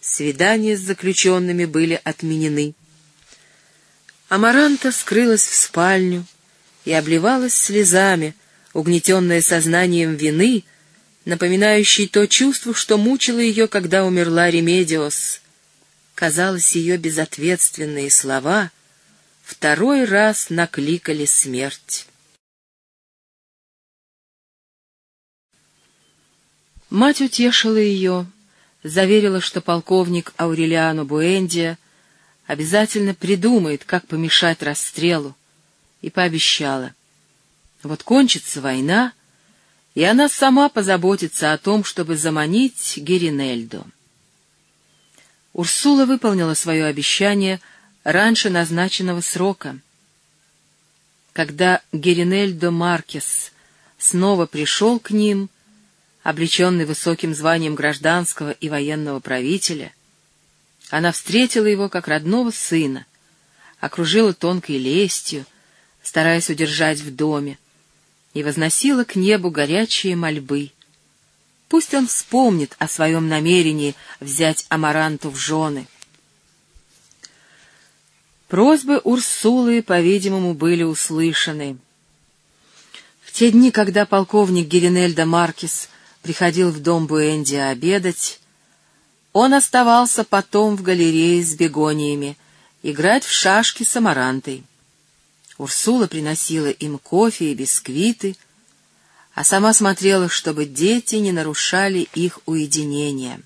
свидания с заключенными были отменены. Амаранта скрылась в спальню и обливалась слезами, угнетенная сознанием вины, напоминающей то чувство, что мучило ее, когда умерла Ремедиос. Казалось, ее безответственные слова второй раз накликали смерть. Мать утешила ее, заверила, что полковник Аурелиано Буэндиа обязательно придумает, как помешать расстрелу, и пообещала: вот кончится война, и она сама позаботится о том, чтобы заманить Геринельдо. Урсула выполнила свое обещание раньше назначенного срока. Когда Геринельдо Маркес снова пришел к ним, облеченный высоким званием гражданского и военного правителя, она встретила его как родного сына, окружила тонкой лестью, стараясь удержать в доме, и возносила к небу горячие мольбы. Пусть он вспомнит о своем намерении взять Амаранту в жены. Просьбы Урсулы, по-видимому, были услышаны. В те дни, когда полковник Геринельдо Маркес приходил в дом Буэндиа обедать, он оставался потом в галерее с бегониями, играть в шашки с Амарантой. Урсула приносила им кофе и бисквиты, а сама смотрела, чтобы дети не нарушали их уединение.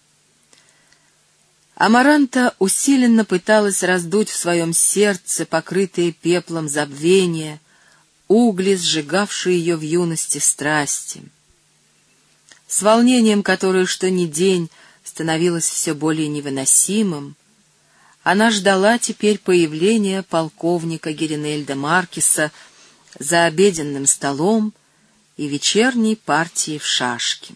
Амаранта усиленно пыталась раздуть в своем сердце покрытые пеплом забвения, угли, сжигавшие ее в юности страсти. С волнением, которое что ни день становилось все более невыносимым, она ждала теперь появления полковника Геринельдо Маркеса за обеденным столом и вечерней партии в шашки.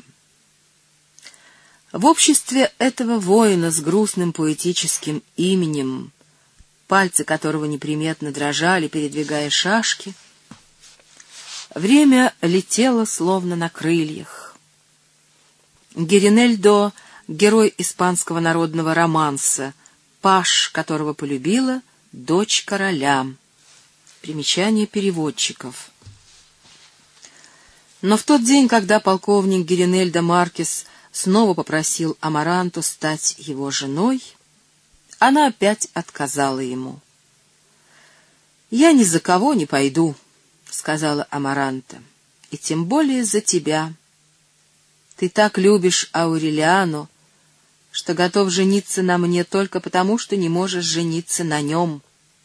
В обществе этого воина с грустным поэтическим именем, пальцы которого неприметно дрожали, передвигая шашки, время летело словно на крыльях. Геринельдо — герой испанского народного романса, паж, которого полюбила дочь короля. Примечание переводчиков. Но в тот день, когда полковник Геринельдо Маркес снова попросил Амаранту стать его женой, она опять отказала ему. «Я ни за кого не пойду», — сказала Амаранта, — «и тем более за тебя. Ты так любишь Аурелиано, что готов жениться на мне только потому, что не можешь жениться на нем».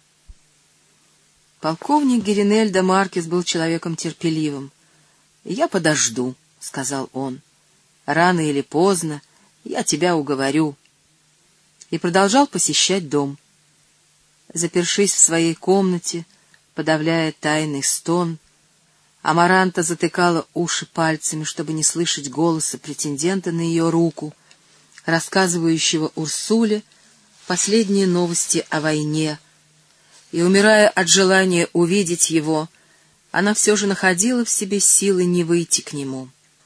Полковник Геринельдо Маркес был человеком терпеливым. «Я подожду», — сказал он. «Рано или поздно я тебя уговорю». И продолжал посещать дом. Запершись в своей комнате, подавляя тайный стон, Амаранта затыкала уши пальцами, чтобы не слышать голоса претендента на ее руку, рассказывающего Урсуле последние новости о войне, и, умирая от желания увидеть его, она все же находила в себе силы не выйти к нему.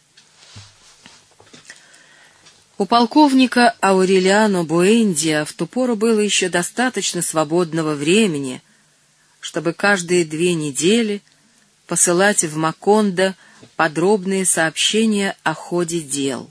У полковника Аурелиано Буэндиа в ту пору было еще достаточно свободного времени, чтобы каждые 2 недели посылать в Макондо подробные сообщения о ходе дел.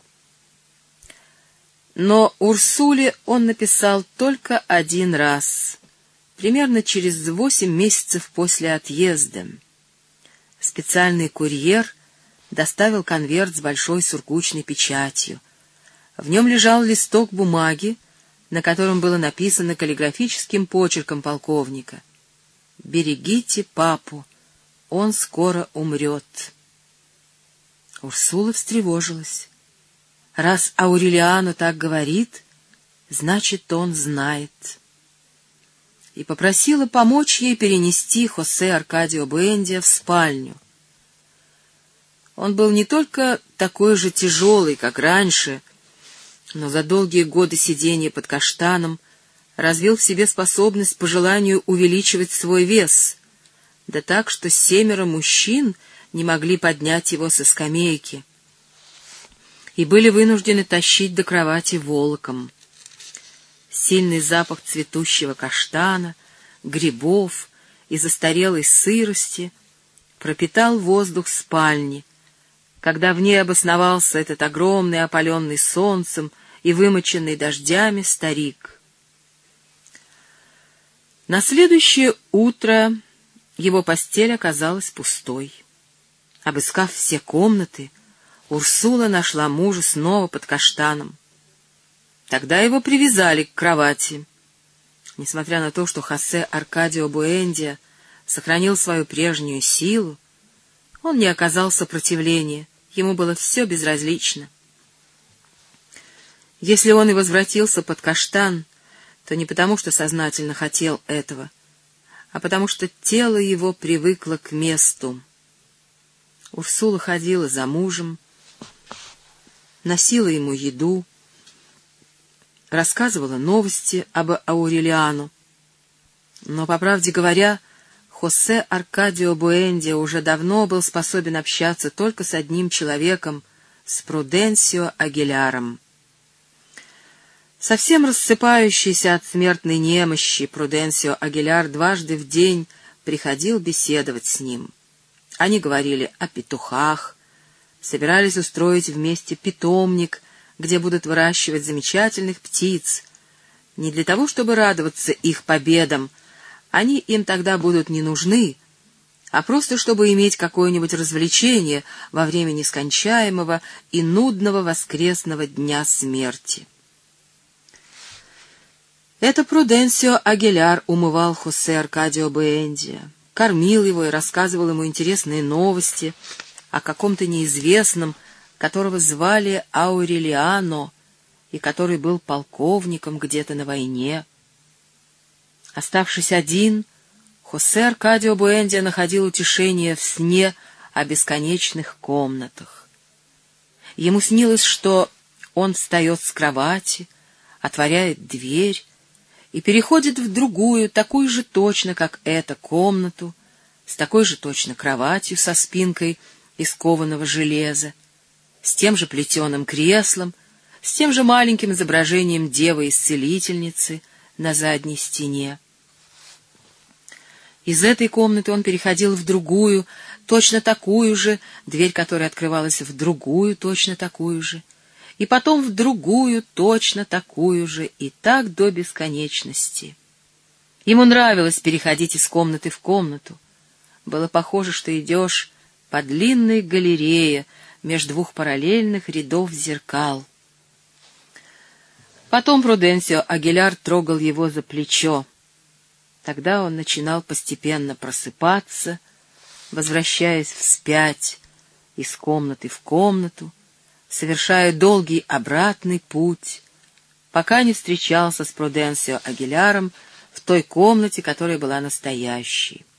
Но Урсуле он написал только 1 раз, примерно через 8 месяцев после отъезда. Специальный курьер доставил конверт с большой сургучной печатью. В нем лежал листок бумаги, на котором было написано каллиграфическим почерком полковника: «Берегите папу, он скоро умрет». Урсула встревожилась. Раз Аурелиано так говорит, значит, он знает. И попросила помочь ей перенести Хосе Аркадио Буэндиа в спальню. Он был не только такой же тяжелый, как раньше, но за долгие годы сидения под каштаном развил в себе способность по желанию увеличивать свой вес, да так, что 7 мужчин не могли поднять его со скамейки и были вынуждены тащить до кровати волоком. сильный запах цветущего каштана, грибов и застарелой сырости пропитал воздух спальни, когда в ней обосновался этот огромный, опаленный солнцем и вымоченный дождями старик. На следующее утро его постель оказалась пустой. Обыскав все комнаты, Урсула нашла мужа снова под каштаном. Тогда его привязали к кровати. Несмотря на то, что Хосе Аркадио Буэндиа сохранил свою прежнюю силу, он не оказал сопротивления, ему было все безразлично. Если он и возвратился под каштан, то не потому, что сознательно хотел этого, а потому что тело его привыкло к месту. Урсула ходила за мужем, носила ему еду, рассказывала новости об Аурелиану. Но, по правде говоря, Хосе Аркадио Буэндиа уже давно был способен общаться только с одним человеком, с Пруденсио Агиляром. Совсем рассыпающийся от смертной немощи, Пруденсио Агиляр дважды в день приходил беседовать с ним. Они говорили о петухах, собирались устроить вместе питомник, где будут выращивать замечательных птиц. Не для того, чтобы радоваться их победам, они им тогда будут не нужны, а просто чтобы иметь какое-нибудь развлечение во время нескончаемого и нудного воскресного дня смерти. Это Пруденсио Агиляр умывал Хосе Аркадио Буэндиа, кормил его и рассказывал ему интересные новости о каком-то неизвестном, которого звали Аурелиано, и который был полковником где-то на войне. Оставшись один, Хосе Аркадио Буэндиа находил утешение в сне о бесконечных комнатах. Ему снилось, что он встает с кровати, отворяет дверь и переходит в другую, такую же точно, как эта, комнату, с такой же точно кроватью со спинкой из кованого железа, с тем же плетеным креслом, с тем же маленьким изображением девы-исцелительницы на задней стене. Из этой комнаты он переходил в другую, точно такую же, дверь которой открывалась в другую, точно такую же, и потом в другую, точно такую же, и так до бесконечности. Ему нравилось переходить из комнаты в комнату. Было похоже, что идешь по длинной галерее между двух параллельных рядов зеркал. Потом Пруденсио Агиляр трогал его за плечо. Тогда он начинал постепенно просыпаться, возвращаясь вспять из комнаты в комнату, совершая долгий обратный путь, пока не встречался с Пруденсио Агиляром в той комнате, которая была настоящей.